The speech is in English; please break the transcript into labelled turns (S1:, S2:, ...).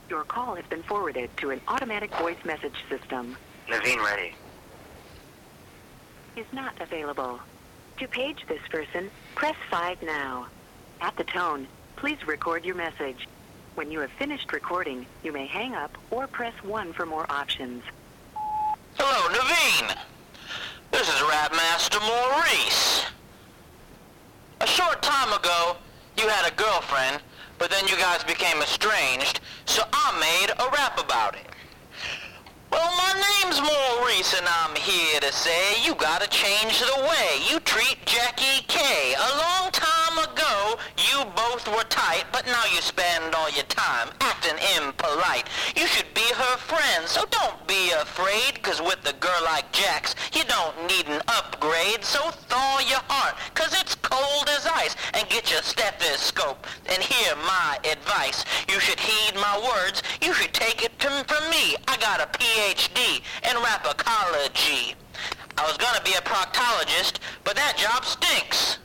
S1: Your call has been forwarded to an automatic voice message system.
S2: Naveen ready.
S1: Is not available. To page this person, press 5 now. At the tone, please record your message. When you have finished recording, you may hang up or press 1 for more options.
S3: Hello, Naveen. This is Rapmaster Maurice. A short time ago, you had a girlfriend, but then you guys became estranged, so I made a rap about it. Well, my name's Maurice, and I'm here to say you gotta change the way you treat Jackie K. A long time ago, you both were tight, but now you spend all your time acting impolite. You should be her friend, so don't be afraid, 'cause with a girl like Jax, you don't need an upgrade. So thaw your heart, 'cause it's cold as ice, and get your stethoscope, and hear my advice. You should heed my words, you should take it from me. I got a PhD in rapacology. I was gonna be a proctologist, but that job stinks.